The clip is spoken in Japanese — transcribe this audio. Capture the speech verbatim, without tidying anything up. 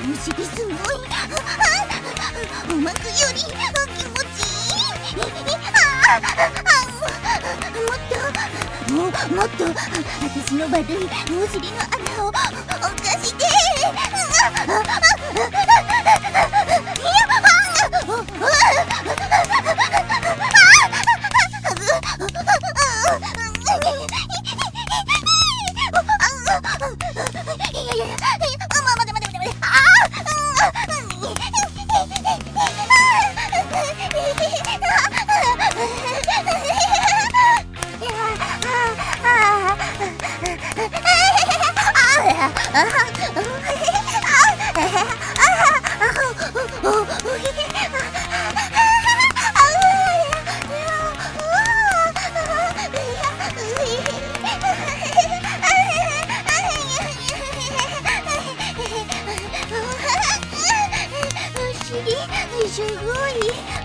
お尻すごい。おまくより気持ちいい。もっともっと私の悪いお尻の穴をおかしていやいやいや、待て待て待て待て。お尻すごい。